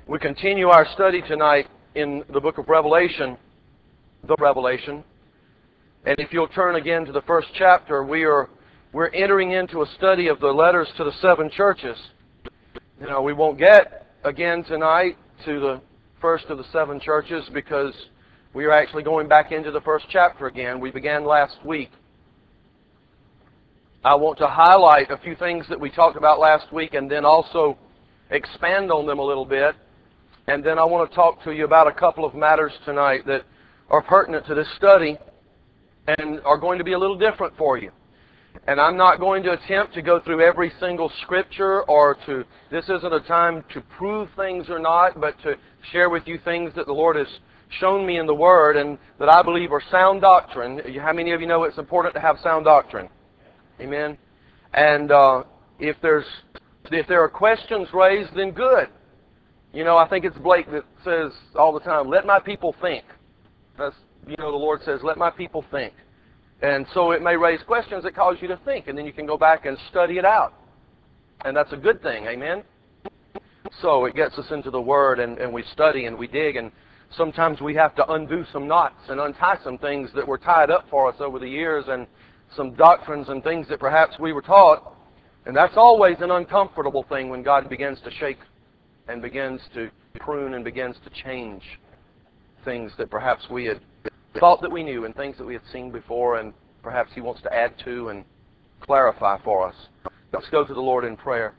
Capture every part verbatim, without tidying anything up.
We continue our study tonight in the book of Revelation, the Revelation. And if you'll turn again to the first chapter, we are we're entering into a study of the letters to the seven churches. You know, we won't get again tonight to the first of the seven churches because we are actually going back into the first chapter again. We began last week. I want to highlight a few things that we talked about last week and then also expand on them a little bit. And then I want to talk to you about a couple of matters tonight that are pertinent to this study and are going to be a little different for you. And I'm not going to attempt to go through every single scripture or to, this isn't a time to prove things or not, but to share with you things that the Lord has shown me in the Word and that I believe are sound doctrine. How many of you know it's important to have sound doctrine? Amen. And uh, if there's if there are questions raised, then good. You know, I think it's Blake that says all the time, let my people think. That's, you know, the Lord says, let my people think. And so it may raise questions that cause you to think, and then you can go back and study it out. And that's a good thing, amen? So it gets us into the Word, and, and we study and we dig, and sometimes we have to undo some knots and untie some things that were tied up for us over the years, and some doctrines and things that perhaps we were taught. And that's always an uncomfortable thing when God begins to shake and begins to prune and begins to change things that perhaps we had thought that we knew and things that we had seen before and perhaps He wants to add to and clarify for us. Let's go to the Lord in prayer.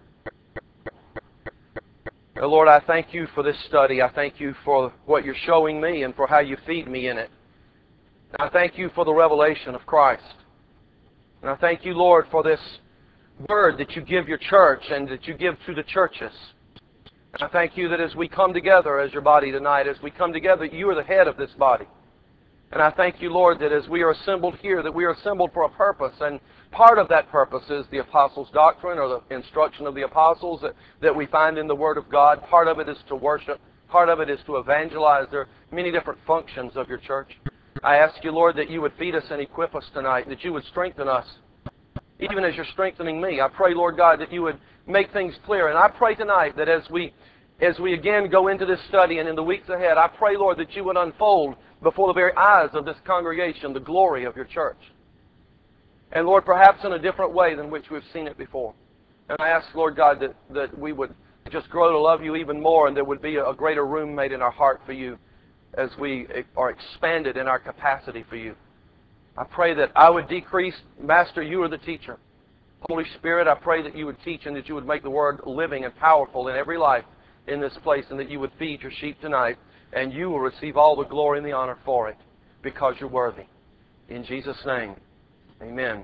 Oh Lord, I thank You for this study. I thank You for what You're showing me and for how You feed me in it. And I thank You for the revelation of Christ. And I thank You, Lord, for this Word that You give Your church and that You give to the churches. And I thank You that as we come together as Your body tonight, as we come together, You are the head of this body. And I thank You, Lord, that as we are assembled here, that we are assembled for a purpose. And part of that purpose is the apostles' doctrine or the instruction of the apostles that, that we find in the Word of God. Part of it is to worship. Part of it is to evangelize. There are many different functions of Your church. I ask You, Lord, that You would feed us and equip us tonight, that You would strengthen us, even as You're strengthening me. I pray, Lord God, that You would make things clear. And I pray tonight that as we as we again go into this study and in the weeks ahead, I pray, Lord, that You would unfold before the very eyes of this congregation the glory of Your church. And Lord, perhaps in a different way than which we've seen it before. And I ask, Lord God, that, that we would just grow to love You even more and there would be a greater room made in our heart for You as we are expanded in our capacity for You. I pray that I would decrease. Master, You are the teacher. Holy Spirit, I pray that You would teach and that You would make the Word living and powerful in every life in this place and that You would feed Your sheep tonight and You will receive all the glory and the honor for it because You're worthy. In Jesus' name, amen.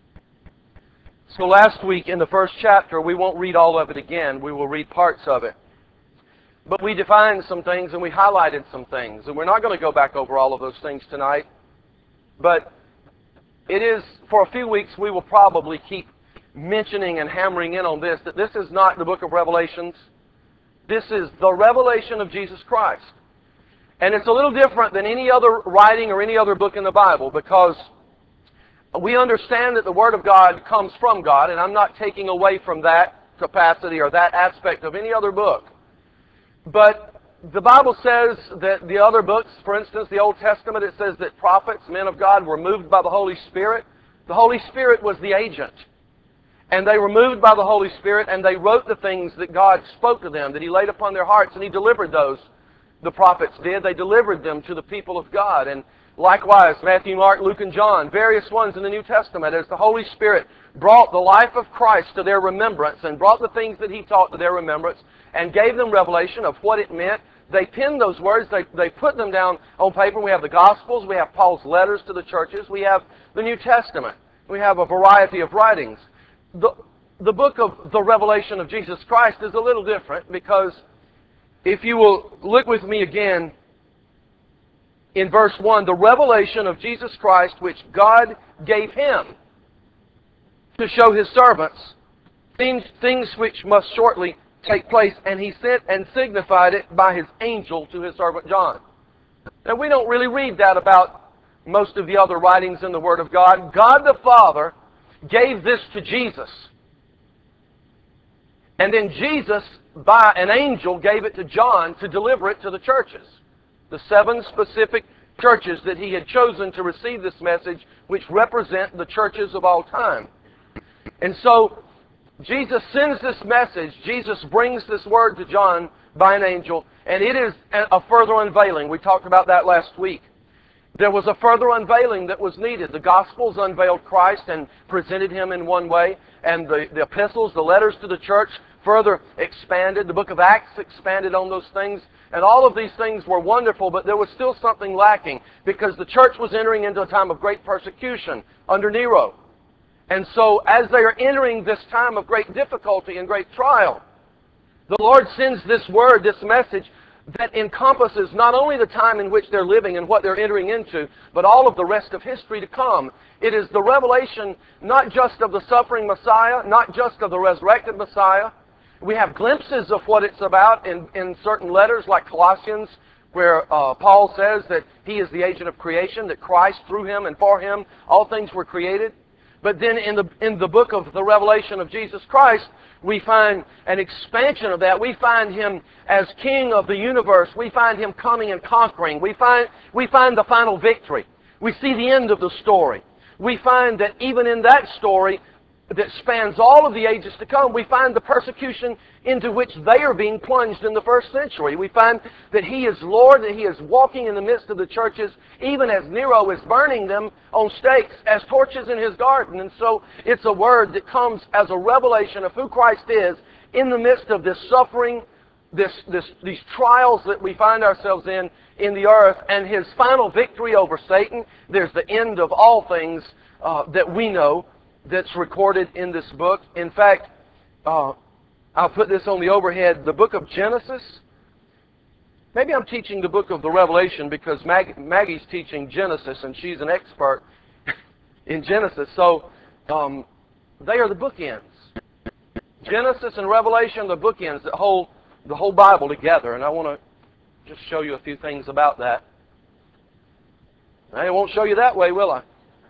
So last week in the first chapter, we won't read all of it again. We will read parts of it. But we defined some things and we highlighted some things. And we're not going to go back over all of those things tonight. But it is, for a few weeks, we will probably keep mentioning and hammering in on this, that this is not the book of Revelations. This is the revelation of Jesus Christ. And it's a little different than any other writing or any other book in the Bible because we understand that the Word of God comes from God, and I'm not taking away from that capacity or that aspect of any other book. But the Bible says that the other books, for instance, the Old Testament, it says that prophets, men of God, were moved by the Holy Spirit. The Holy Spirit was the agent. And they were moved by the Holy Spirit, and they wrote the things that God spoke to them, that He laid upon their hearts, and He delivered those. The prophets did. They delivered them to the people of God. And likewise, Matthew, Mark, Luke, and John, various ones in the New Testament, as the Holy Spirit brought the life of Christ to their remembrance and brought the things that He taught to their remembrance and gave them revelation of what it meant. They penned those words. They, they put them down on paper. We have the Gospels. We have Paul's letters to the churches. We have the New Testament. We have a variety of writings. The, the book of the Revelation of Jesus Christ is a little different because if you will look with me again in verse one, the revelation of Jesus Christ which God gave Him to show His servants things, things which must shortly take place, and He sent and signified it by His angel to His servant John. Now we don't really read that about most of the other writings in the Word of God. God the Father gave this to Jesus. And then Jesus by an angel gave it to John to deliver it to the churches. The seven specific churches that he had chosen to receive this message, which represent the churches of all time. And so, Jesus sends this message. Jesus brings this word to John by an angel, and it is a further unveiling. We talked about that last week. There was a further unveiling that was needed. The Gospels unveiled Christ and presented Him in one way, and the, the epistles, the letters to the church, further expanded. The book of Acts expanded on those things, and all of these things were wonderful, but there was still something lacking, because the church was entering into a time of great persecution under Nero. And so, as they are entering this time of great difficulty and great trial, the Lord sends this word, this message, that encompasses not only the time in which they're living and what they're entering into, but all of the rest of history to come. It is the revelation not just of the suffering Messiah, not just of the resurrected Messiah. We have glimpses of what it's about in, in certain letters like Colossians, where uh, Paul says that He is the agent of creation, that Christ, through Him and for Him, all things were created. But then in the, in the book of the revelation of Jesus Christ, we find an expansion of that. We find Him as King of the universe. We find Him coming and conquering. We find, we find the final victory. We see the end of the story. We find that even in that story that spans all of the ages to come, we find the persecution into which they are being plunged in the first century. We find that He is Lord, that He is walking in the midst of the churches, even as Nero is burning them on stakes as torches in his garden. And so it's a word that comes as a revelation of who Christ is in the midst of this suffering, this, this, these trials that we find ourselves in in the earth, and His final victory over Satan. There's the end of all things uh, that we know that's recorded in this book. In fact, uh, I'll put this on the overhead, the book of Genesis. Maybe I'm teaching the book of the Revelation because Mag- Maggie's teaching Genesis, and she's an expert in Genesis. So um, they are the bookends. Genesis and Revelation are the bookends that hold the whole Bible together. And I want to just show you a few things about that. I won't show you that way, will I?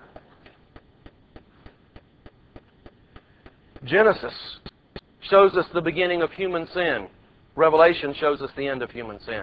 Genesis shows us the beginning of human sin. Revelation shows us the end of human sin.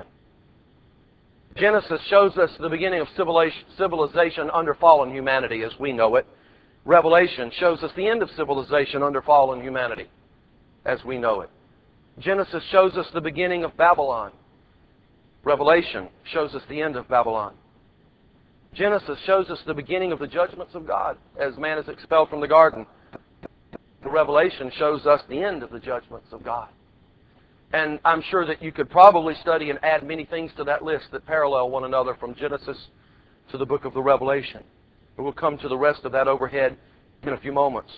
Genesis shows us the beginning of civilization under fallen humanity as we know it. Revelation shows us the end of civilization under fallen humanity as we know it. Genesis shows us the beginning of Babylon. Revelation shows us the end of Babylon. Genesis shows us the beginning of the judgments of God as man is expelled from the garden. The Revelation shows us the end of the judgments of God. And I'm sure that you could probably study and add many things to that list that parallel one another from Genesis to the book of the Revelation. But we'll come to the rest of that overhead in a few moments.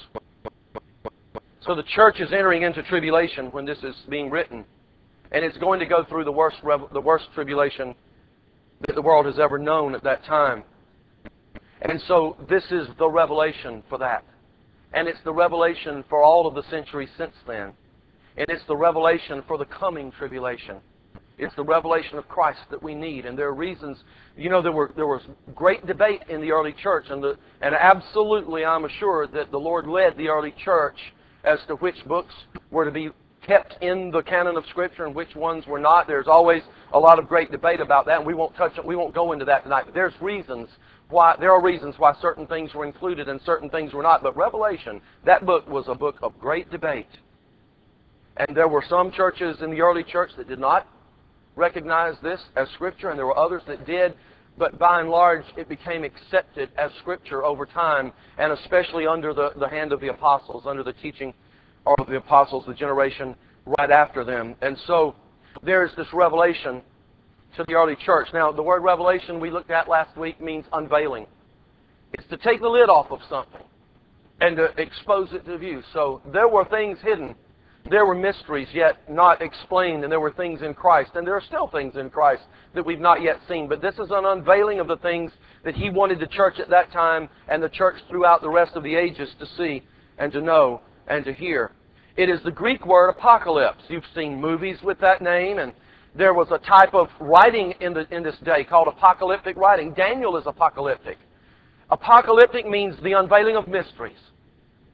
So the church is entering into tribulation when this is being written. And it's going to go through the worst, the worst tribulation that the world has ever known at that time. And so this is the revelation for that. And it's the revelation for all of the centuries since then. And it's the revelation for the coming tribulation. It's the revelation of Christ that we need. And there are reasons, you know, there were there was great debate in the early church. And, the, and absolutely I'm assured that the Lord led the early church as to which books were to be kept in the canon of Scripture and which ones were not. There's always a lot of great debate about that. And we won't touch it. We won't go into that tonight. But there's reasons why, there are reasons why certain things were included and certain things were not. But Revelation, that book was a book of great debate. And there were some churches in the early church that did not recognize this as Scripture, and there were others that did. But by and large, it became accepted as Scripture over time, and especially under the, the hand of the apostles, under the teaching of the apostles, the generation right after them. And so there's this revelation to the early church. Now, the word revelation we looked at last week means unveiling. It's to take the lid off of something and to expose it to view. So there were things hidden. There were mysteries yet not explained, and there were things in Christ. And there are still things in Christ that we've not yet seen. But this is an unveiling of the things that He wanted the church at that time and the church throughout the rest of the ages to see and to know and to hear. It is the Greek word apocalypse. You've seen movies with that name, and there was a type of writing in, the, in this day called apocalyptic writing. Daniel is apocalyptic. Apocalyptic means the unveiling of mysteries.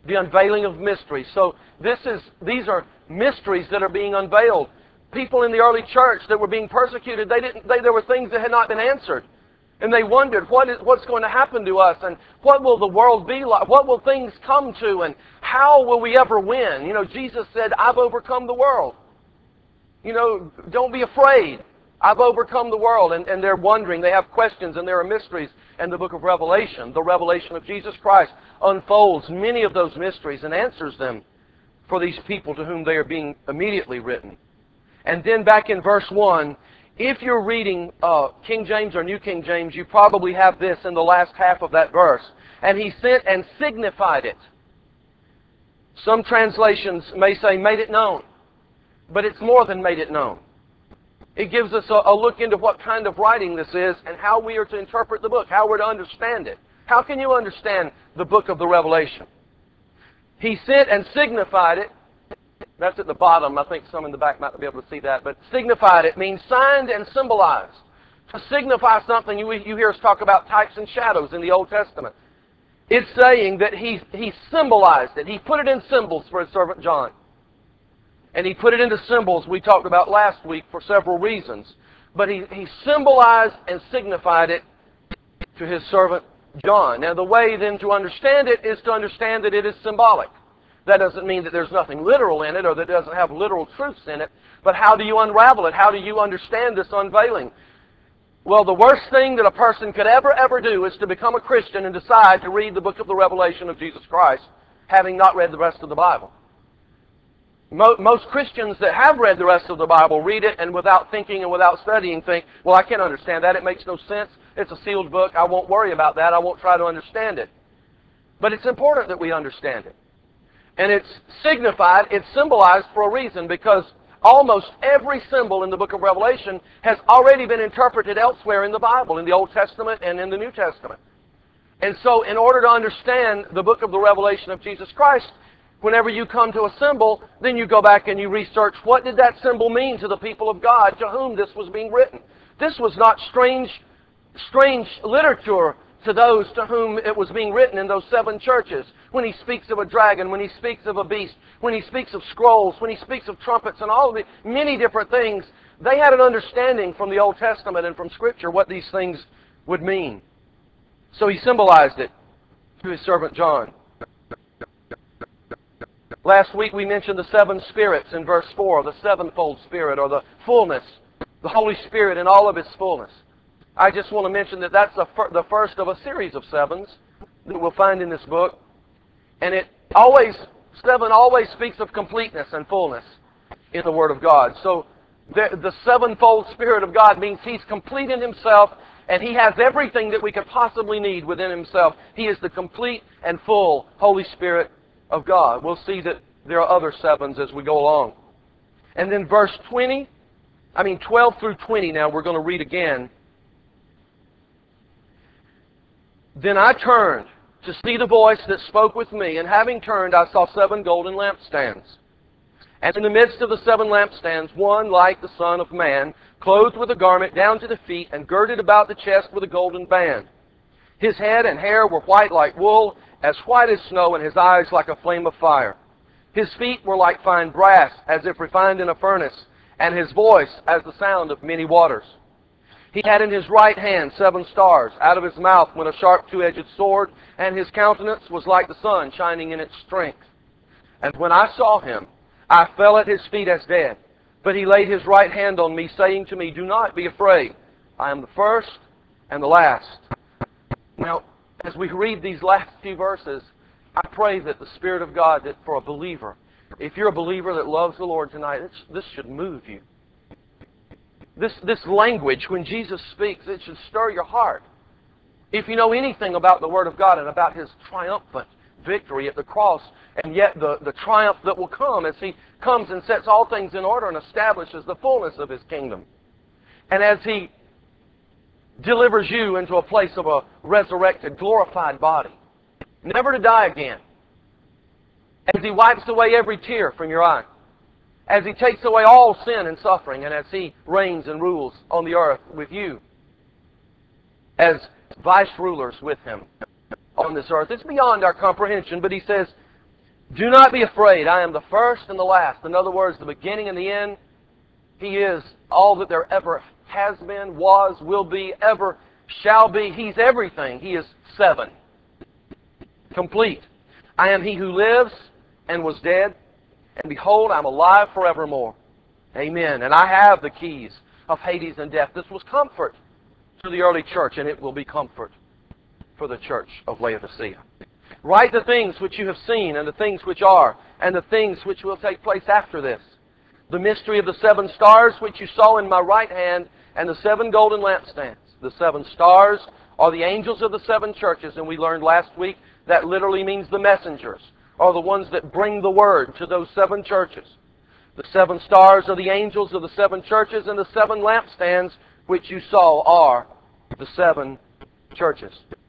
The unveiling of mysteries. So this is, these are mysteries that are being unveiled. People in the early church that were being persecuted, they didn't, they, there were things that had not been answered. And they wondered, what is, what's going to happen to us? And what will the world be like? What will things come to? And how will we ever win? You know, Jesus said, I've overcome the world. You know, don't be afraid. I've overcome the world. And, and they're wondering, they have questions, and there are mysteries. And the book of Revelation, the revelation of Jesus Christ, unfolds many of those mysteries and answers them for these people to whom they are being immediately written. And then back in verse one, if you're reading uh, King James or New King James, you probably have this in the last half of that verse. And he sent and signified it. Some translations may say made it known, but it's more than made it known. It gives us a, a look into what kind of writing this is and how we are to interpret the book, how we're to understand it. How can you understand the book of the Revelation? He sent and signified it. That's at the bottom. I think some in the back might not be able to see that. But signified it means signed and symbolized. To signify something, you, you hear us talk about types and shadows in the Old Testament. It's saying that he, he symbolized it. He put it in symbols for his servant John. And he put it into symbols we talked about last week for several reasons. But he, he symbolized and signified it to his servant John. Now the way then to understand it is to understand that it is symbolic. That doesn't mean that there's nothing literal in it or that it doesn't have literal truths in it. But how do you unravel it? How do you understand this unveiling? Well, the worst thing that a person could ever, ever do is to become a Christian and decide to read the book of the Revelation of Jesus Christ, having not read the rest of the Bible. Most Christians that have read the rest of the Bible read it and without thinking and without studying think, well, I can't understand that. It makes no sense. It's a sealed book. I won't worry about that. I won't try to understand it. But it's important that we understand it. And it's signified, it's symbolized for a reason, because almost every symbol in the book of Revelation has already been interpreted elsewhere in the Bible, in the Old Testament and in the New Testament. And so in order to understand the book of the Revelation of Jesus Christ, whenever you come to a symbol, then you go back and you research, what did that symbol mean to the people of God to whom this was being written? This was not strange, strange literature to those to whom it was being written in those seven churches. When he speaks of a dragon, when he speaks of a beast, when he speaks of scrolls, when he speaks of trumpets and all of the many different things, they had an understanding from the Old Testament and from Scripture what these things would mean. So he symbolized it to his servant John. Last week we mentioned the seven spirits in verse four, the sevenfold Spirit, or the fullness, the Holy Spirit in all of His fullness. I just want to mention that that's the, fir- the first of a series of sevens that we'll find in this book. And it always, seven always speaks of completeness and fullness in the Word of God. So the, the sevenfold Spirit of God means He's complete in Himself, and He has everything that we could possibly need within Himself. He is the complete and full Holy Spirit of God. We'll see that there are other sevens as we go along. And then verse twenty, I mean twelve through twenty now, we're going to read again. Then I turned to see the voice that spoke with me, and having turned, I saw seven golden lampstands. And in the midst of the seven lampstands, one like the Son of Man, clothed with a garment down to the feet, and girded about the chest with a golden band. His head and hair were white like wool, as white as snow, and his eyes like a flame of fire. His feet were like fine brass, as if refined in a furnace, and his voice as the sound of many waters. He had in his right hand seven stars. Out of his mouth went a sharp two-edged sword, and his countenance was like the sun shining in its strength. And when I saw him, I fell at his feet as dead. But he laid his right hand on me, saying to me, do not be afraid. I am the first and the last. Now, as we read these last few verses, I pray that the Spirit of God, that for a believer, if you're a believer that loves the Lord tonight, this, this should move you. This, this language, when Jesus speaks, it should stir your heart. If you know anything about the Word of God and about His triumphant victory at the cross, and yet the, the triumph that will come as He comes and sets all things in order and establishes the fullness of His kingdom. And as He delivers you into a place of a resurrected, glorified body, never to die again. As He wipes away every tear from your eye. As He takes away all sin and suffering, and as He reigns and rules on the earth with you as vice rulers with Him on this earth. It's beyond our comprehension, but He says, Do not be afraid. I am the first and the last. In other words, the beginning and the end. He is all that there ever has been, was, will be, ever shall be. He's everything. He is seven. Complete. I am He who lives and was dead, and behold, I'm alive forevermore. Amen. And I have the keys of Hades and death. This was comfort to the early church, and it will be comfort for the church of Laodicea. Write the things which you have seen, and the things which are, and the things which will take place after this. The mystery of the seven stars which you saw in my right hand, and the seven golden lampstands. The seven stars are the angels of the seven churches, and we learned last week that literally means the messengers, or the ones that bring the word to those seven churches. The seven stars are the angels of the seven churches, and the seven lampstands which you saw are the seven churches.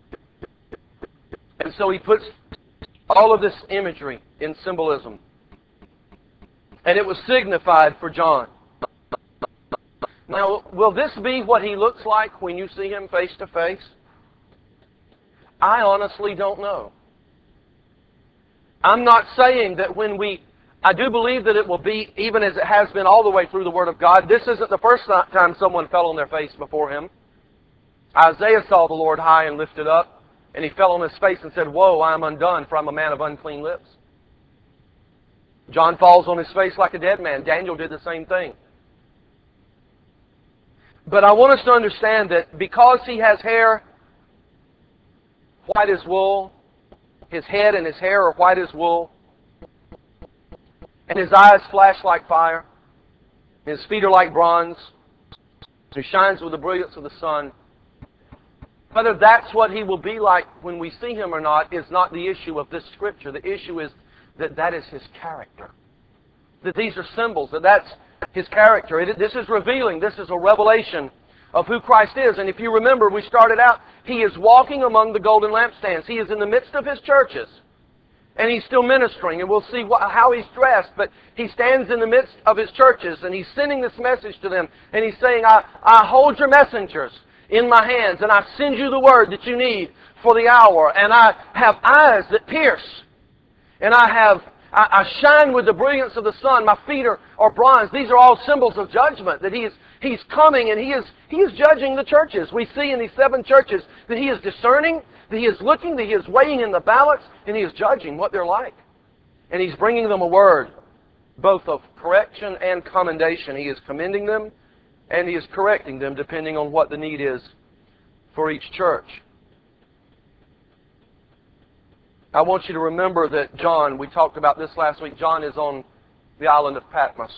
And so he puts all of this imagery in symbolism. And it was signified for John. Now, will this be what he looks like when you see him face to face? I honestly don't know. I'm not saying that when we... I do believe that it will be, even as it has been all the way through the Word of God. This isn't the first time someone fell on their face before him. Isaiah saw the Lord high and lifted up, and he fell on his face and said, "Woe, I am undone, for I am a man of unclean lips." John falls on his face like a dead man. Daniel did the same thing. But I want us to understand that because he has hair white as wool, his head and his hair are white as wool, and his eyes flash like fire, his feet are like bronze, he shines with the brilliance of the sun. Whether that's what he will be like when we see him or not is not the issue of this scripture. The issue is that that is his character. That these are symbols, that that's his character. It, this is revealing, this is a revelation of who Christ is. And if you remember, we started out, he is walking among the golden lampstands. He is in the midst of his churches. And he's still ministering, and we'll see what, how he's dressed. But he stands in the midst of his churches, and he's sending this message to them. And he's saying, I, I hold your messengers in my hands, and I send you the word that you need for the hour. And I have eyes that pierce. And I have I, I shine with the brilliance of the sun. My feet are, are bronze. These are all symbols of judgment. That he is He's coming, and he is He is judging the churches. We see in these seven churches that he is discerning, that he is looking, that he is weighing in the balance, and he is judging what they're like. And he's bringing them a word, both of correction and commendation. He is commending them, and he is correcting them depending on what the need is for each church. I want you to remember that John, we talked about this last week, John is on the island of Patmos.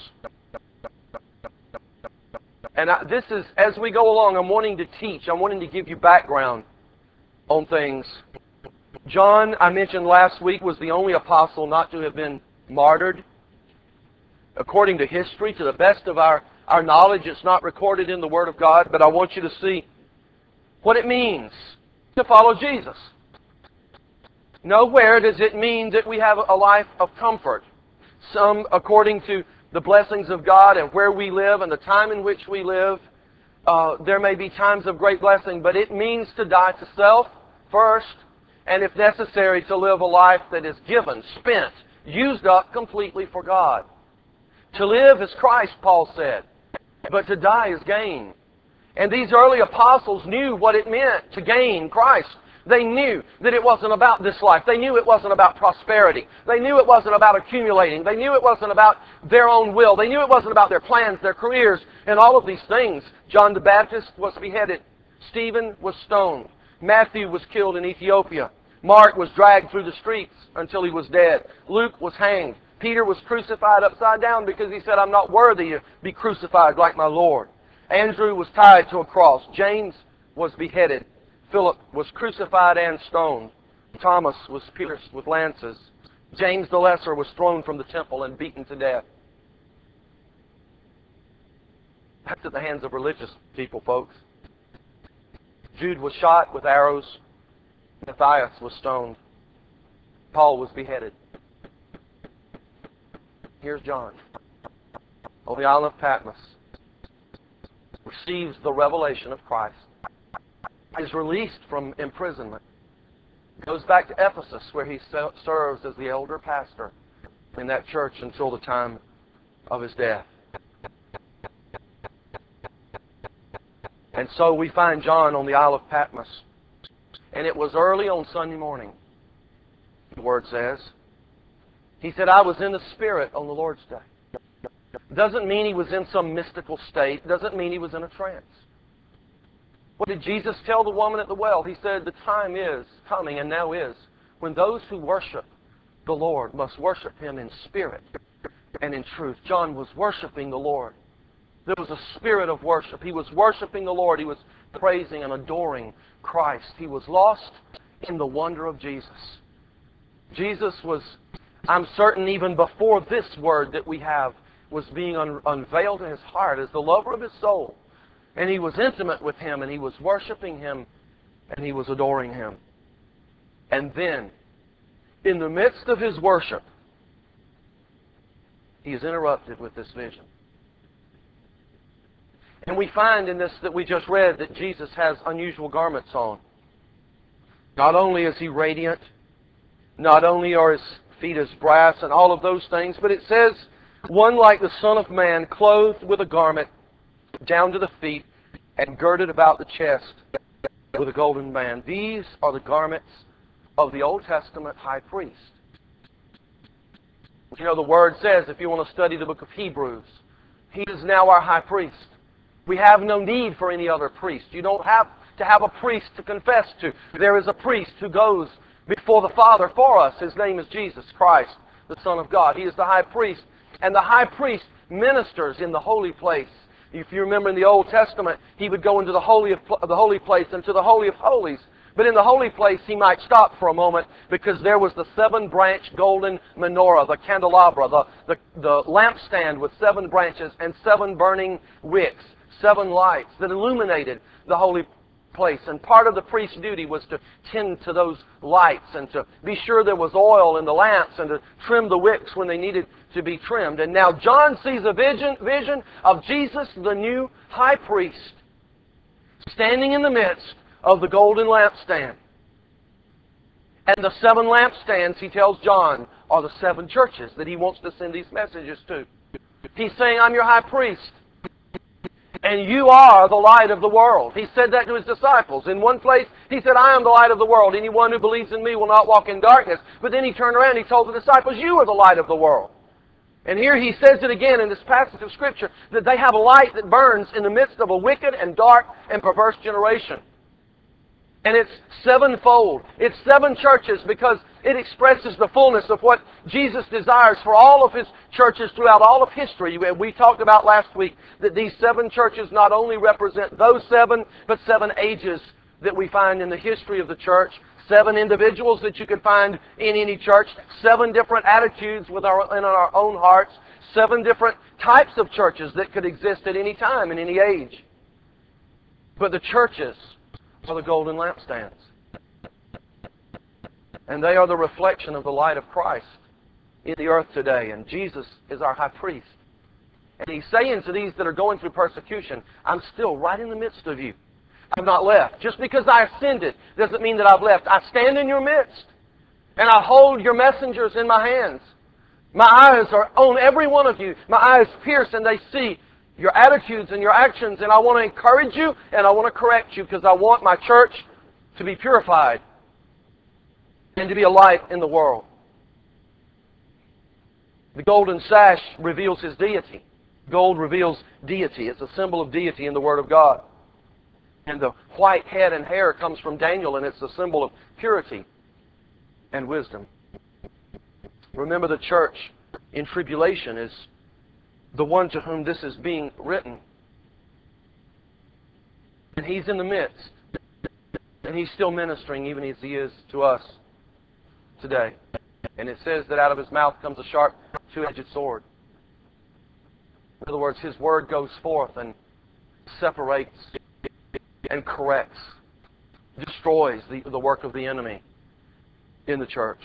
And I, this is, as we go along, I'm wanting to teach, I'm wanting to give you background on things. John, I mentioned last week, was the only apostle not to have been martyred. According to history, to the best of our, our knowledge, it's not recorded in the Word of God, but I want you to see what it means to follow Jesus. Nowhere does it mean that we have a life of comfort. Some, according to the blessings of God and where we live and the time in which we live, uh, there may be times of great blessing, but it means to die to self first, and if necessary, to live a life that is given, spent, used up completely for God. To live is Christ, Paul said, but to die is gain. And these early apostles knew what it meant to gain Christ. They knew that it wasn't about this life. They knew it wasn't about prosperity. They knew it wasn't about accumulating. They knew it wasn't about their own will. They knew it wasn't about their plans, their careers, and all of these things. John the Baptist was beheaded. Stephen was stoned. Matthew was killed in Ethiopia. Mark was dragged through the streets until he was dead. Luke was hanged. Peter was crucified upside down because he said, I'm not worthy to be crucified like my Lord. Andrew was tied to a cross. James was beheaded. Philip was crucified and stoned. Thomas was pierced with lances. James the Lesser was thrown from the temple and beaten to death. That's at the hands of religious people, folks. Jude was shot with arrows. Matthias was stoned. Paul was beheaded. Here's John on the island of Patmos. Receives the revelation of Christ. Is released from imprisonment. Goes back to Ephesus, where he serves as the elder pastor in that church until the time of his death. And so we find John on the Isle of Patmos. And it was early on Sunday morning, the Word says. He said, I was in the Spirit on the Lord's Day. Doesn't mean he was in some mystical state. Doesn't mean he was in a trance. What did Jesus tell the woman at the well? He said, the time is coming, and now is, when those who worship the Lord must worship Him in spirit and in truth. John was worshiping the Lord. There was a spirit of worship. He was worshiping the Lord. He was praising and adoring Christ. He was lost in the wonder of Jesus. Jesus was, I'm certain, even before this word that we have was being un- unveiled in His heart as the lover of His soul. And He was intimate with Him, and He was worshiping Him, and He was adoring Him. And then, in the midst of His worship, He is interrupted with this vision. And we find in this that we just read that Jesus has unusual garments on. Not only is He radiant, not only are His feet as brass and all of those things, but it says, one like the Son of Man, clothed with a garment down to the feet and girded about the chest with a golden band. These are the garments of the Old Testament high priest. You know, the Word says, if you want to study the book of Hebrews, He is now our high priest. We have no need for any other priest. You don't have to have a priest to confess to. There is a priest who goes before the Father for us. His name is Jesus Christ, the Son of God. He is the high priest. And the high priest ministers in the holy place. If you remember in the Old Testament, he would go into the holy of the holy place and to the Holy of Holies. But in the holy place, he might stop for a moment because there was the seven-branch golden menorah, the candelabra, the, the, the lampstand with seven branches and seven burning wicks, seven lights that illuminated the holy place. And part of the priest's duty was to tend to those lights and to be sure there was oil in the lamps and to trim the wicks when they needed to be trimmed. And now John sees a vision, vision of Jesus, the new high priest, standing in the midst of the golden lampstand. And the seven lampstands, he tells John, are the seven churches that he wants to send these messages to. He's saying, I'm your high priest. And you are the light of the world. He said that to His disciples. In one place, He said, I am the light of the world. Anyone who believes in Me will not walk in darkness. But then He turned around and He told the disciples, you are the light of the world. And here He says it again in this passage of Scripture, that they have a light that burns in the midst of a wicked and dark and perverse generation. And it's sevenfold. It's seven churches because it expresses the fullness of what Jesus desires for all of His churches throughout all of history. We talked about last week that these seven churches not only represent those seven, but seven ages that we find in the history of the church. Seven individuals that you could find in any church. Seven different attitudes with our, in our own hearts. Seven different types of churches that could exist at any time, in any age. But the churches are the golden lampstands. And they are the reflection of the light of Christ in the earth today. And Jesus is our high priest. And He's saying to these that are going through persecution, I'm still right in the midst of you. I've not left. Just because I ascended doesn't mean that I've left. I stand in your midst. And I hold your messengers in my hands. My eyes are on every one of you. My eyes pierce and they see your attitudes and your actions. And I want to encourage you and I want to correct you because I want my church to be purified and to be a light in the world. The golden sash reveals His deity. Gold reveals deity. It's a symbol of deity in the Word of God. And the white head and hair comes from Daniel, and it's a symbol of purity and wisdom. Remember, the church in tribulation is the one to whom this is being written. And He's in the midst. And He's still ministering even as He is to us today. And it says that out of His mouth comes a sharp, two-edged sword. In other words, His word goes forth and separates and corrects, destroys the, the work of the enemy in the church.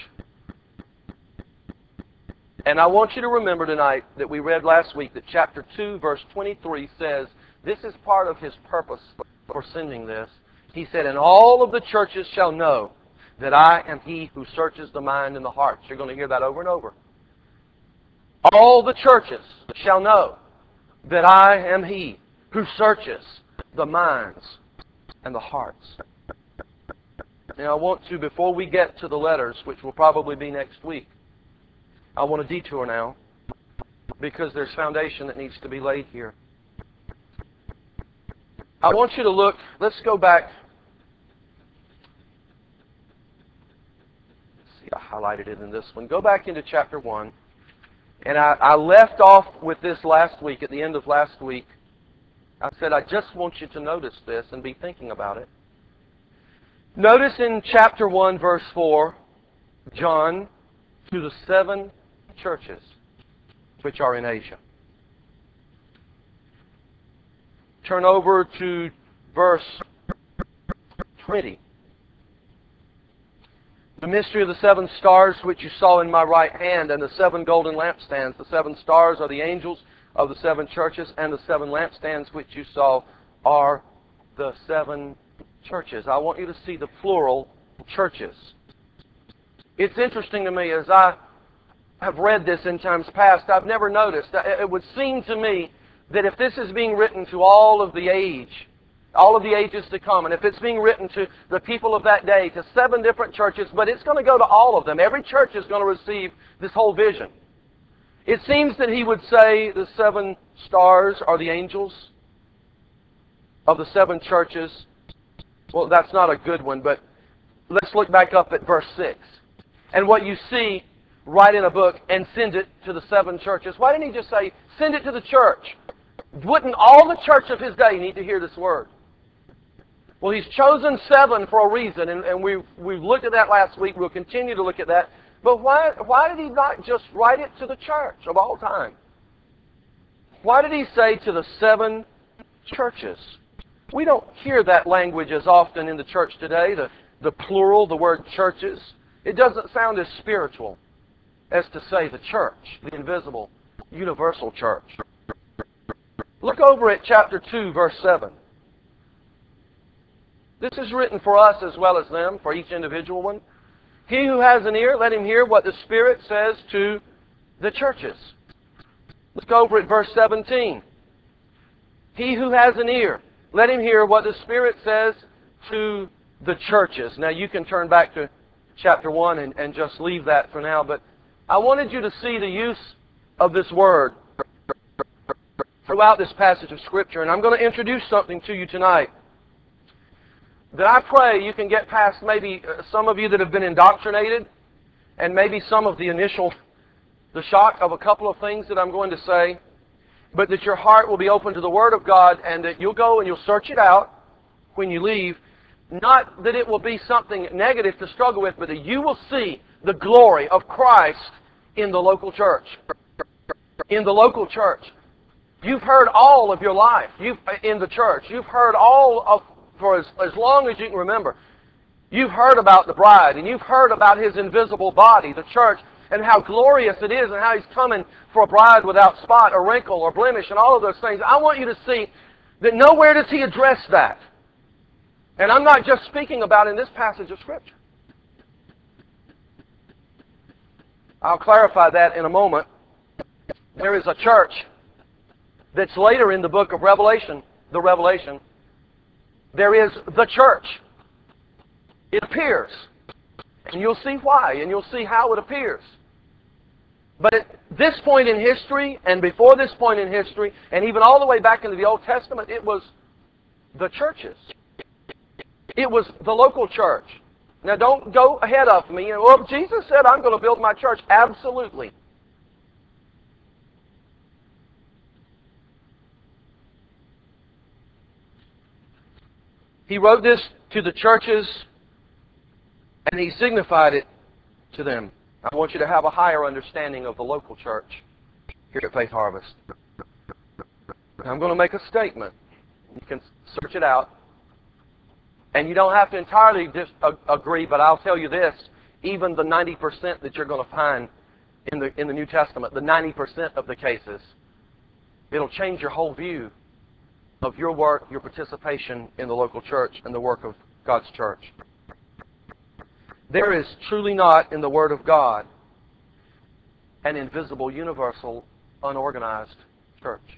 And I want you to remember tonight that we read last week that chapter two, verse twenty-three says, this is part of His purpose for sending this. He said, and all of the churches shall know that I am He who searches the mind and the hearts. You're going to hear that over and over. All the churches shall know that I am He who searches the minds and the hearts. Now I want to, before we get to the letters, which will probably be next week, I want to detour now because there's foundation that needs to be laid here. I want you to look, let's go back. Let's see, I highlighted it in this one. Go back into chapter one. And I, I left off with this last week, at the end of last week. I said, I just want you to notice this and be thinking about it. Notice in chapter one, verse four, John, to the seven churches which are in Asia. Turn over to verse twenty. The mystery of the seven stars which you saw in my right hand, and the seven golden lampstands. The seven stars are the angels of the seven churches, and the seven lampstands which you saw are the seven churches. I want you to see the plural churches. It's interesting to me, as I have read this in times past, I've never noticed. It would seem to me that if this is being written to all of the age, all of the ages to come, and if it's being written to the people of that day, to seven different churches, but it's going to go to all of them. Every church is going to receive this whole vision. It seems that he would say the seven stars are the angels of the seven churches. Well, that's not a good one, but let's look back up at verse six. And what you see, write in a book and send it to the seven churches. Why didn't he just say, send it to the church? Wouldn't all the church of his day need to hear this word? Well, he's chosen seven for a reason, and, and we've, we've looked at that last week. We'll continue to look at that. But why, why did he not just write it to the church of all time? Why did he say to the seven churches? We don't hear that language as often in the church today, the, the plural, the word churches. It doesn't sound as spiritual as to say the church, the invisible, universal church. Look over at chapter two, verse seven. This is written for us as well as them, for each individual one. He who has an ear, let him hear what the Spirit says to the churches. Let's go over at verse seventeen. He who has an ear, let him hear what the Spirit says to the churches. Now you can turn back to chapter one and, and just leave that for now, but I wanted you to see the use of this word throughout this passage of Scripture, and I'm going to introduce something to you tonight that I pray you can get past maybe some of you that have been indoctrinated, and maybe some of the initial, the shock of a couple of things that I'm going to say, but that your heart will be open to the Word of God, and that you'll go and you'll search it out when you leave. Not that it will be something negative to struggle with, but that you will see the glory of Christ in the local church. In the local church. You've heard all of your life you've, in the church. You've heard all of, for as, as long as you can remember, you've heard about the bride, and you've heard about His invisible body, the church, and how glorious it is, and how He's coming for a bride without spot or wrinkle or blemish and all of those things. I want you to see that nowhere does He address that. And I'm not just speaking about in this passage of Scripture. I'll clarify that in a moment. There is a church that's later in the book of Revelation, the Revelation. There is the church. It appears. And you'll see why, and you'll see how it appears. But at this point in history, and before this point in history, and even all the way back into the Old Testament, it was the churches. It was the local church. Now don't go ahead of me. Well, Jesus said, I'm going to build my church. Absolutely. He wrote this to the churches, and He signified it to them. I want you to have a higher understanding of the local church here at Faith Harvest. I'm going to make a statement. You can search it out. And you don't have to entirely dis- agree, but I'll tell you this. Even the ninety percent that you're going to find in the, in the New Testament, the ninety percent of the cases, it'll change your whole view of your work, your participation in the local church and the work of God's church. There is truly not in the Word of God an invisible, universal, unorganized church.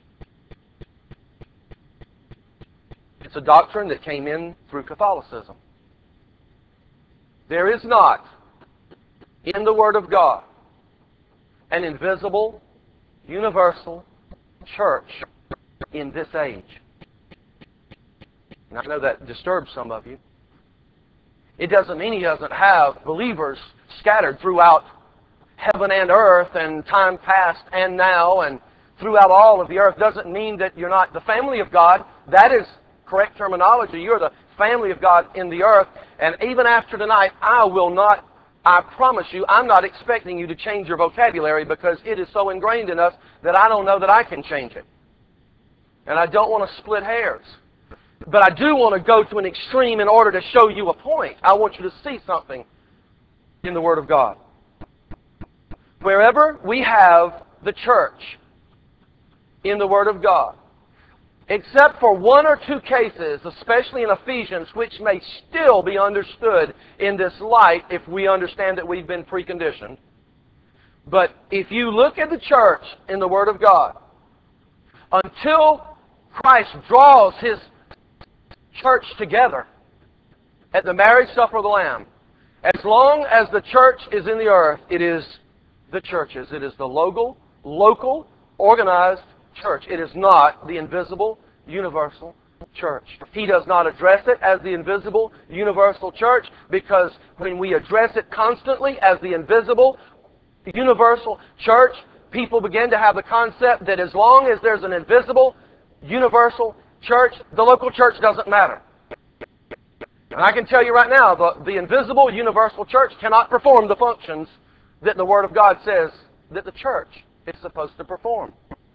It's a doctrine that came in through Catholicism. There is not in the Word of God an invisible, universal church in this age. And I know that disturbs some of you. It doesn't mean He doesn't have believers scattered throughout heaven and earth and time past and now and throughout all of the earth. Doesn't mean that you're not the family of God. That is correct terminology. You're the family of God in the earth. And even after tonight, I will not, I promise you, I'm not expecting you to change your vocabulary, because it is so ingrained in us that I don't know that I can change it. And I don't want to split hairs. But I do want to go to an extreme in order to show you a point. I want you to see something in the Word of God. Wherever we have the church in the Word of God, except for one or two cases, especially in Ephesians, which may still be understood in this light if we understand that we've been preconditioned. But if you look at the church in the Word of God, until Christ draws His church together at the marriage supper of the Lamb, as long as the church is in the earth, it is the churches. It is the local, local, organized church. It is not the invisible, universal church. He does not address it as the invisible, universal church, because when we address it constantly as the invisible, universal church, people begin to have the concept that as long as there's an invisible, universal church, the local church doesn't matter. And I can tell you right now, the, the invisible, universal church cannot perform the functions that the Word of God says that the church is supposed to perform.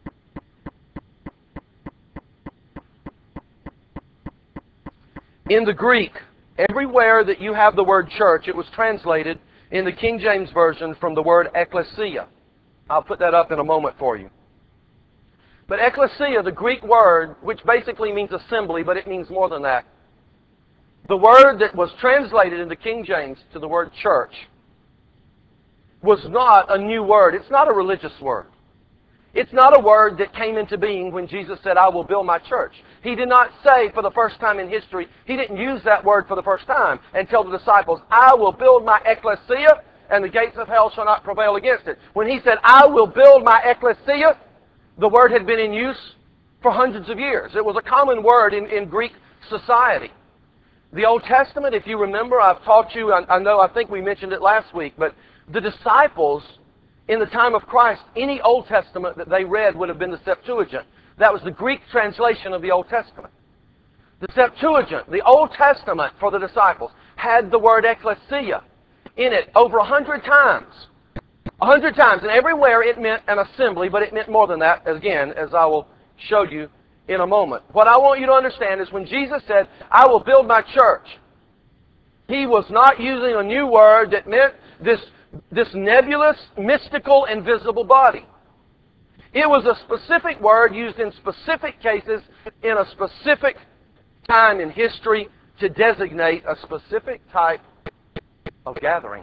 In the Greek, everywhere that you have the word church, it was translated in the King James Version from the word ecclesia. I'll put that up in a moment for you. But ecclesia, the Greek word, which basically means assembly, but it means more than that. The word that was translated into King James to the word church was not a new word. It's not a religious word. It's not a word that came into being when Jesus said, I will build my church. He did not say for the first time in history, He didn't use that word for the first time and tell the disciples, I will build my ecclesia and the gates of hell shall not prevail against it. When He said, I will build my ecclesia, the word had been in use for hundreds of years. It was a common word in, in Greek society. The Old Testament, if you remember, I've taught you, I, I know, I think we mentioned it last week, but the disciples in the time of Christ, any Old Testament that they read would have been the Septuagint. That was the Greek translation of the Old Testament. The Septuagint, the Old Testament for the disciples, had the word ecclesia in it over a hundred times. A hundred times, and everywhere it meant an assembly, but it meant more than that, again, as I will show you in a moment. What I want you to understand is when Jesus said, I will build my church, He was not using a new word that meant this, this nebulous, mystical, invisible body. It was a specific word used in specific cases in a specific time in history to designate a specific type of gathering.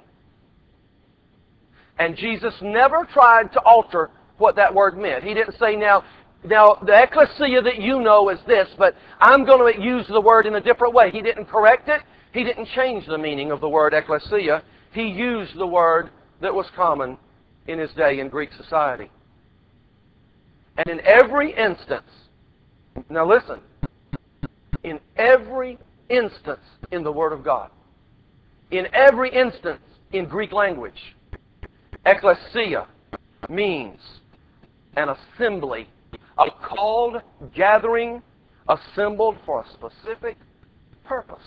And Jesus never tried to alter what that word meant. He didn't say, now, now the ecclesia that you know is this, but I'm going to use the word in a different way. He didn't correct it. He didn't change the meaning of the word ecclesia. He used the word that was common in His day in Greek society. And in every instance, now listen, in every instance in the Word of God, in every instance in Greek language, ecclesia means an assembly, a called gathering assembled for a specific purpose.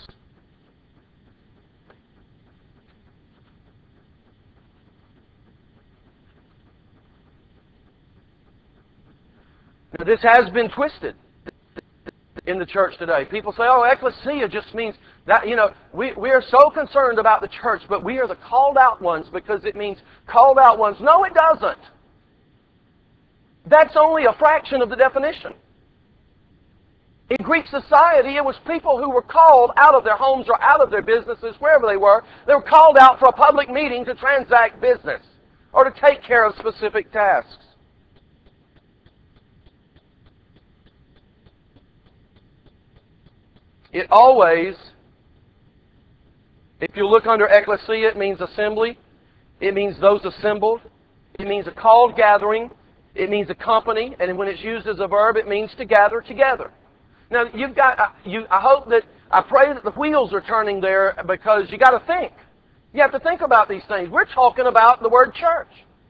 Now, this has been twisted in the church today. People say, oh, ecclesia just means that, you know, we, we are so concerned about the church, but we are the called out ones because it means called out ones. No, it doesn't. That's only a fraction of the definition. In Greek society, it was people who were called out of their homes or out of their businesses, wherever they were. They were called out for a public meeting to transact business or to take care of specific tasks. It always, if you look under ecclesia, it means assembly. It means those assembled. It means a called gathering. It means a company. And when it's used as a verb, it means to gather together. Now, you've got, you, I hope that, I pray that the wheels are turning there, because you got to think. You have to think about these things. We're talking about the word church.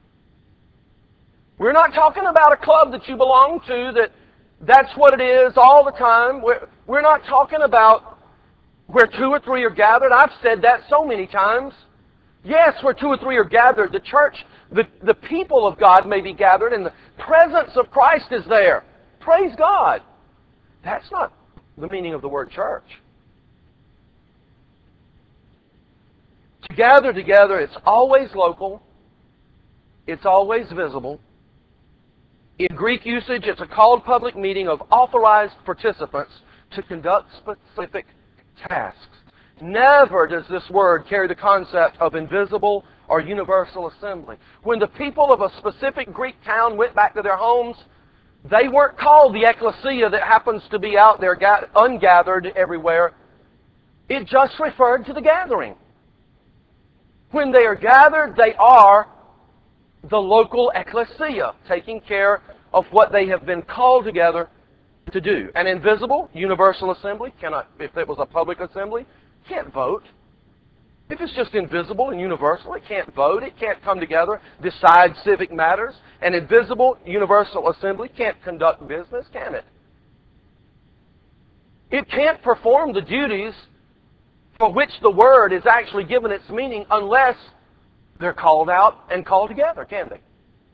We're not talking about a club that you belong to, that that's what it is all the time. We're, we're not talking about where two or three are gathered. I've said that so many times. Yes, where two or three are gathered, the church, the, the people of God may be gathered, and the presence of Christ is there. Praise God. That's not the meaning of the word church. To gather together, it's always local. It's always visible. In Greek usage, it's a called public meeting of authorized participants to conduct specific tasks. Never does this word carry the concept of invisible or universal assembly. When the people of a specific Greek town went back to their homes, they weren't called the ecclesia that happens to be out there ungathered everywhere. It just referred to the gathering. When they are gathered, they are the local ecclesia, taking care of what they have been called together to do. An invisible, universal assembly cannot, if it was a public assembly, can't vote. If it's just invisible and universal, it can't vote, it can't come together, decide civic matters. An invisible, universal assembly can't conduct business, can it? It can't perform the duties for which the word is actually given its meaning unless they're called out and called together, can they?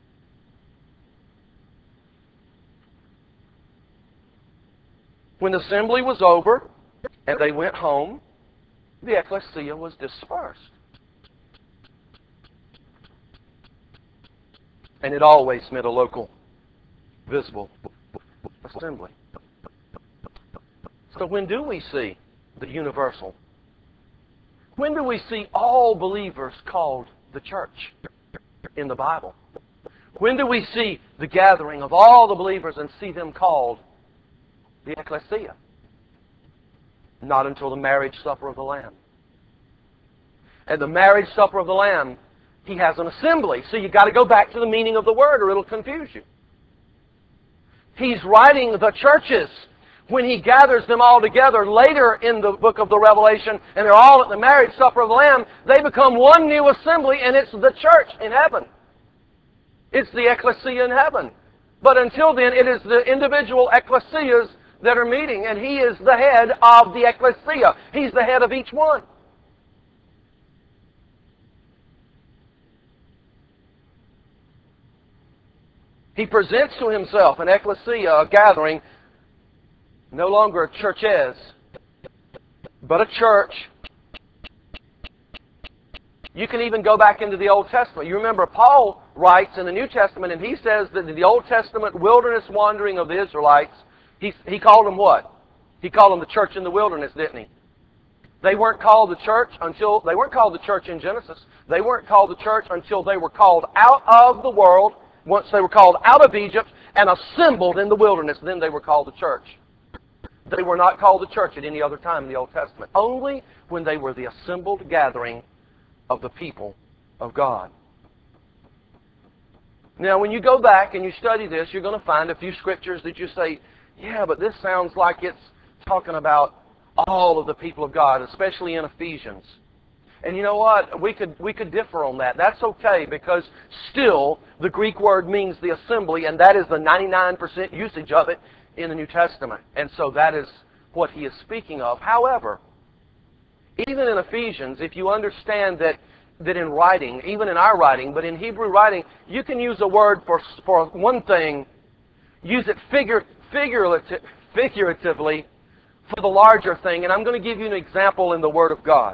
When the assembly was over and they went home, the ecclesia was dispersed. And it always meant a local, visible assembly. So when do we see the universal? When do we see all believers called the church in the Bible? When do we see the gathering of all the believers and see them called the ecclesia? Not until the marriage supper of the Lamb. At the marriage supper of the Lamb, He has an assembly. So you've got to go back to the meaning of the word or it'll confuse you. He's writing the churches when He gathers them all together later in the book of the Revelation, and they're all at the marriage supper of the Lamb. They become one new assembly, and it's the church in heaven. It's the ecclesia in heaven. But until then, it is the individual ecclesias that are meeting, and He is the head of the ecclesia. He's the head of each one. He presents to Himself an ecclesia, a gathering, no longer a churches, but a church. You can even go back into the Old Testament. You remember Paul writes in the New Testament, and he says that in the Old Testament wilderness wandering of the Israelites, he, he called them what? He called them the church in the wilderness, didn't he? They weren't called the church until, they weren't called the church in Genesis. They weren't called the church until they were called out of the world, once they were called out of Egypt and assembled in the wilderness, then they were called the church. They were not called the church at any other time in the Old Testament. Only when they were the assembled gathering of the people of God. Now, when you go back and you study this, you're going to find a few scriptures that you say, yeah, but this sounds like it's talking about all of the people of God, especially in Ephesians. And you know what? We could we could differ on that. That's okay, because still the Greek word means the assembly, and that is the ninety-nine percent usage of it in the New Testament. And so that is what he is speaking of. However, even in Ephesians, if you understand that that in writing, even in our writing, but in Hebrew writing, you can use a word for for one thing, use it figure, figurative, figuratively for the larger thing. And I'm going to give you an example in the Word of God.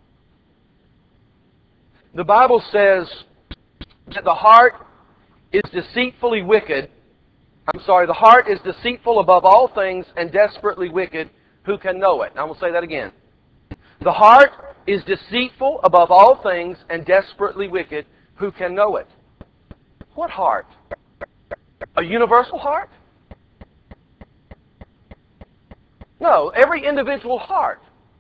The Bible says that the heart is deceitfully wicked I'm sorry, the heart is deceitful above all things and desperately wicked. Who can know it? I'm going to say that again. The heart is deceitful above all things and desperately wicked. Who can know it? What heart? A universal heart? No, every individual heart.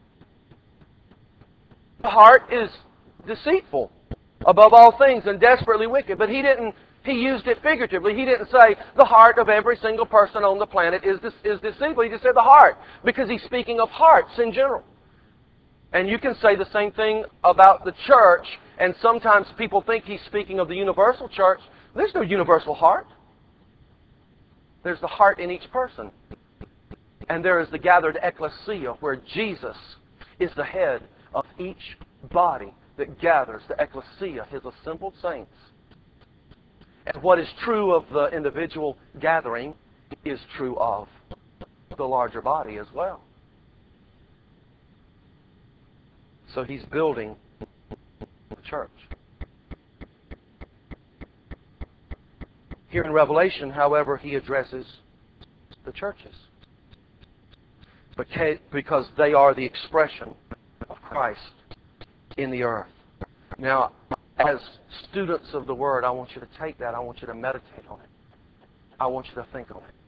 The heart is deceitful above all things and desperately wicked. But he didn't, he used it figuratively. He didn't say the heart of every single person on the planet is, is deceitful. He just said the heart, because he's speaking of hearts in general. And you can say the same thing about the church, and sometimes people think he's speaking of the universal church. There's no universal heart. There's the heart in each person. And there is the gathered ecclesia, where Jesus is the head of each body that gathers, the ecclesia, his assembled saints. And what is true of the individual gathering is true of the larger body as well. So he's building the church. Here in Revelation, however, he addresses the churches, because they are the expression of Christ in the earth. Now, as students of the Word, I want you to take that. I want you to meditate on it. I want you to think on it.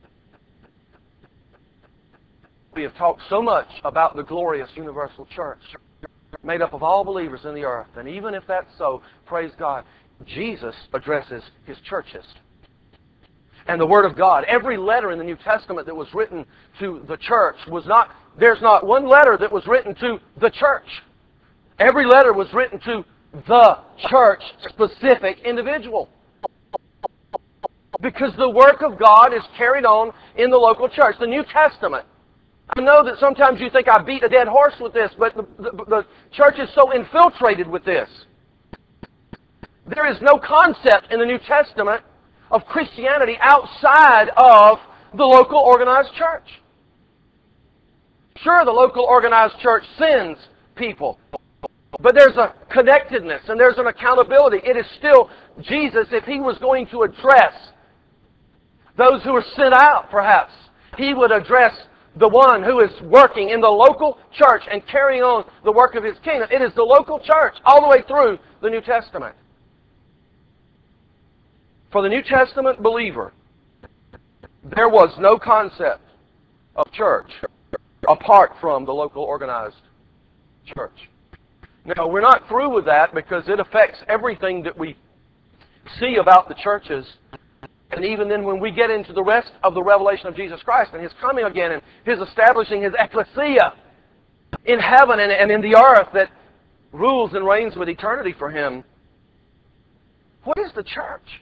We have talked so much about the glorious universal church, made up of all believers in the earth. And even if that's so, praise God, Jesus addresses his churches. And the Word of God, every letter in the New Testament that was written to the church was not, there's not one letter that was written to the church. Every letter was written to the church, specific individual. Because the work of God is carried on in the local church. The New Testament. I know that sometimes you think I beat a dead horse with this, but the, the, the church is so infiltrated with this. There is no concept in the New Testament of Christianity outside of the local organized church. Sure, the local organized church sends people, but there's a connectedness and there's an accountability. It is still Jesus, if he was going to address those who are sent out, perhaps, he would address the one who is working in the local church and carrying on the work of his kingdom. It is the local church all the way through the New Testament. For the New Testament believer, there was no concept of church apart from the local organized church. Now, we're not through with that, because it affects everything that we see about the churches. And even then, when we get into the rest of the revelation of Jesus Christ and his coming again and his establishing his ecclesia in heaven and, and in the earth that rules and reigns with eternity for him, what is the church?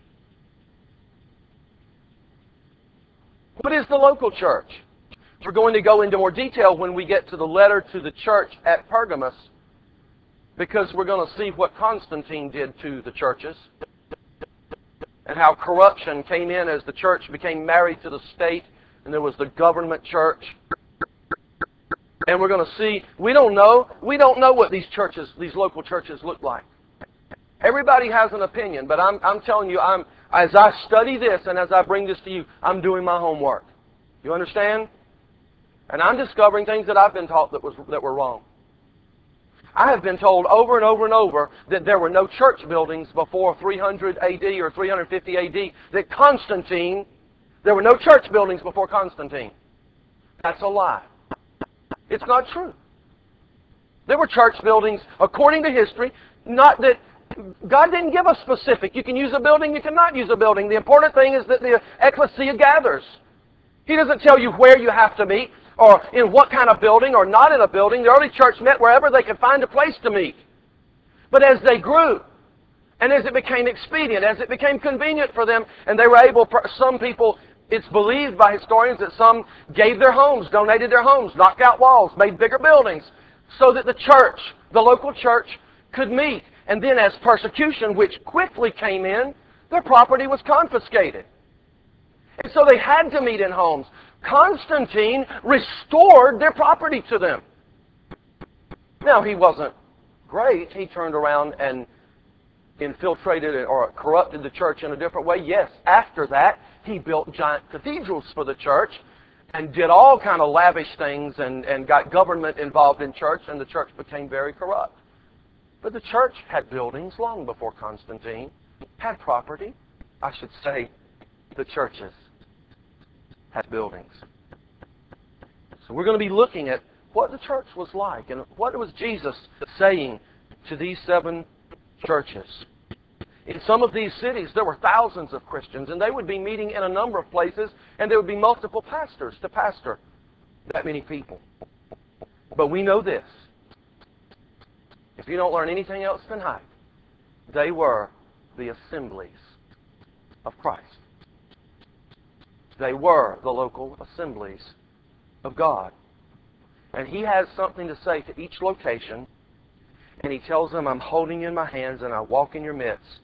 What is the local church? We're going to go into more detail when we get to the letter to the church at Pergamos, because we're going to see what Constantine did to the churches and how corruption came in as the church became married to the state, and there was the government church. And we're going to see, we don't know, we don't know what these churches, these local churches look like. Everybody has an opinion, but I'm, I'm telling you, I'm, as I study this and as I bring this to you, I'm doing my homework. You understand? And I'm discovering things that I've been taught that, was, that were wrong. I have been told over and over and over that there were no church buildings before three hundred A D or three hundred fifty A D, that Constantine, there were no church buildings before Constantine. That's a lie. It's not true. There were church buildings according to history, not that God didn't give us specific. You can use a building, you cannot use a building. The important thing is that the ecclesia gathers. He doesn't tell you where you have to meet, or in what kind of building, or not in a building. The early church met wherever they could find a place to meet. But as they grew, and as it became expedient, as it became convenient for them, and they were able, some people, it's believed by historians that some gave their homes, donated their homes, knocked out walls, made bigger buildings, so that the church, the local church, could meet. And then as persecution, which quickly came in, their property was confiscated. And so they had to meet in homes. Constantine restored their property to them. Now, he wasn't great. He turned around and infiltrated or corrupted the church in a different way. Yes, after that, He built giant cathedrals for the church and did all kind of lavish things and, and got government involved in church, and the church became very corrupt. But the church had buildings long before Constantine, had property. I should say the churches had buildings. So we're going to be looking at what the church was like and what was Jesus saying to these seven churches. In some of these cities, there were thousands of Christians, and they would be meeting in a number of places, and there would be multiple pastors to pastor that many people. But we know this. If you don't learn anything else tonight, they were the assemblies of Christ. They were the local assemblies of God. And He has something to say to each location, and He tells them, I'm holding you in my hands and I walk in your midst.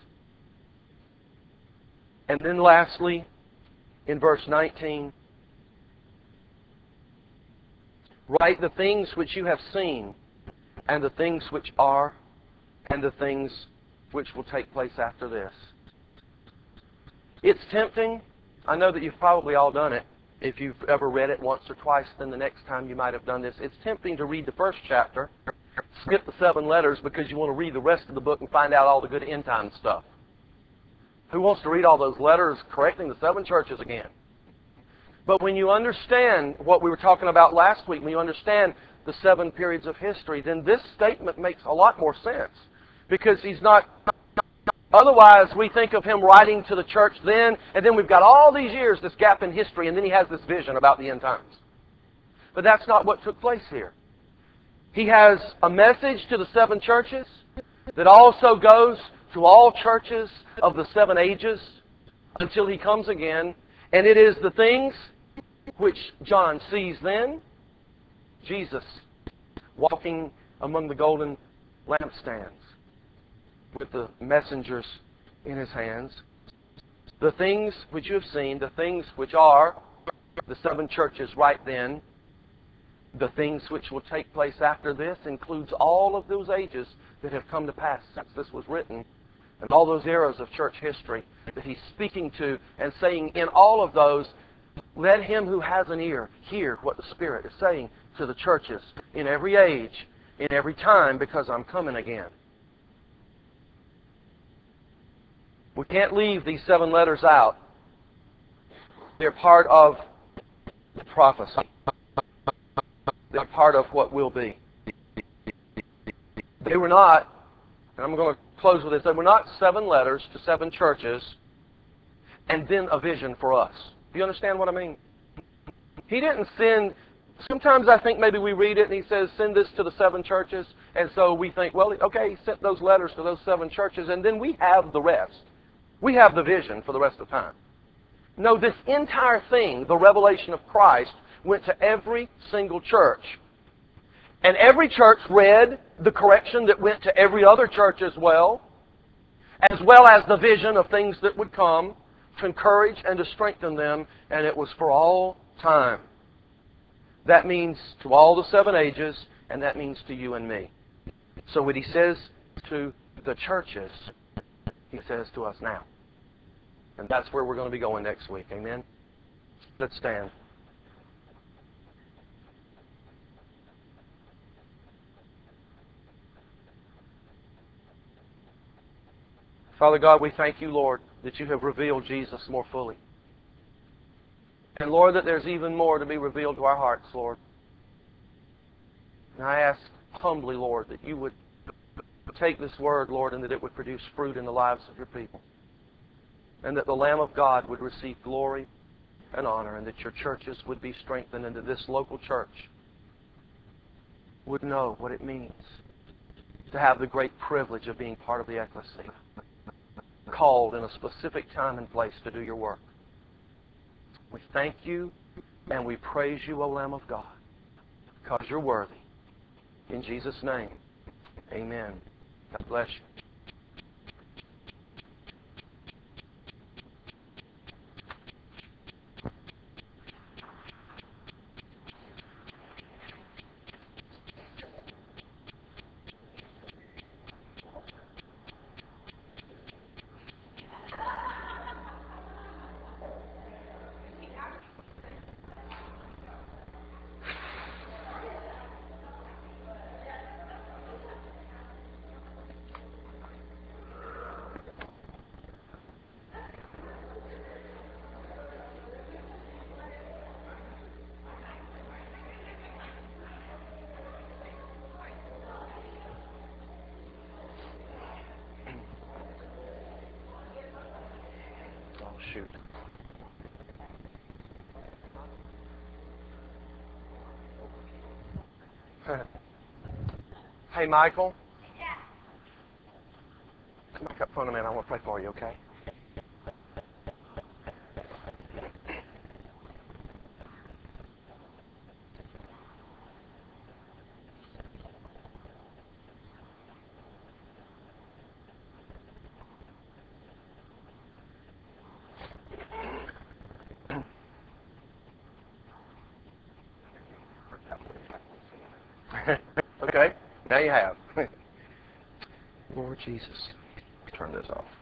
And then lastly, in verse nineteen, write the things which you have seen, and the things which are, and the things which will take place after this. It's tempting. I know that you've probably all done it. If you've ever read it once or twice, then the next time you might have done this. It's tempting to read the first chapter, skip the seven letters because you want to read the rest of the book and find out all the good end time stuff. Who wants to read all those letters correcting the seven churches again? But when you understand what we were talking about last week, when you understand the seven periods of history, then this statement makes a lot more sense. Because he's not... Otherwise, we think of him writing to the church then, and then we've got all these years, this gap in history, and then he has this vision about the end times. But that's not what took place here. He has a message to the seven churches that also goes to all churches of the seven ages until He comes again. And it is the things which John sees then, Jesus walking among the golden lampstands with the messengers in His hands. The things which you have seen, the things which are the seven churches right then, the things which will take place after this includes all of those ages that have come to pass since this was written, and all those eras of church history that He's speaking to and saying in all of those, let him who has an ear hear what the Spirit is saying to the churches in every age, in every time, because I'm coming again. We can't leave these seven letters out. They're part of the prophecy. They're part of what will be. They were not, and I'm going to close with this, they were not seven letters to seven churches and then a vision for us. Do you understand what I mean? He didn't send... Sometimes I think maybe we read it and He says, send this to the seven churches. And so we think, well, okay, He sent those letters to those seven churches, and then we have the rest. We have the vision for the rest of the time. No, this entire thing, the revelation of Christ, went to every single church. And every church read the correction that went to every other church as well, as well as the vision of things that would come to encourage and to strengthen them, and it was for all time. That means to all the seven ages, and that means to you and me. So what He says to the churches, He says to us now. And that's where we're going to be going next week. Amen? Let's stand. Father God, we thank you, Lord, that you have revealed Jesus more fully. And Lord, that there's even more to be revealed to our hearts, Lord. And I ask humbly, Lord, that you would take this word, Lord, and that it would produce fruit in the lives of your people. And that the Lamb of God would receive glory and honor, and that your churches would be strengthened, and that this local church would know what it means to have the great privilege of being part of the ecclesia, called in a specific time and place to do your work. We thank you and we praise you, O Lamb of God, because you're worthy. In Jesus' name, amen. God bless you. shoot. Hey, Michael. Come back up front a minute. I want to pray for you, okay? Okay, now you have. Lord Jesus, turn this off.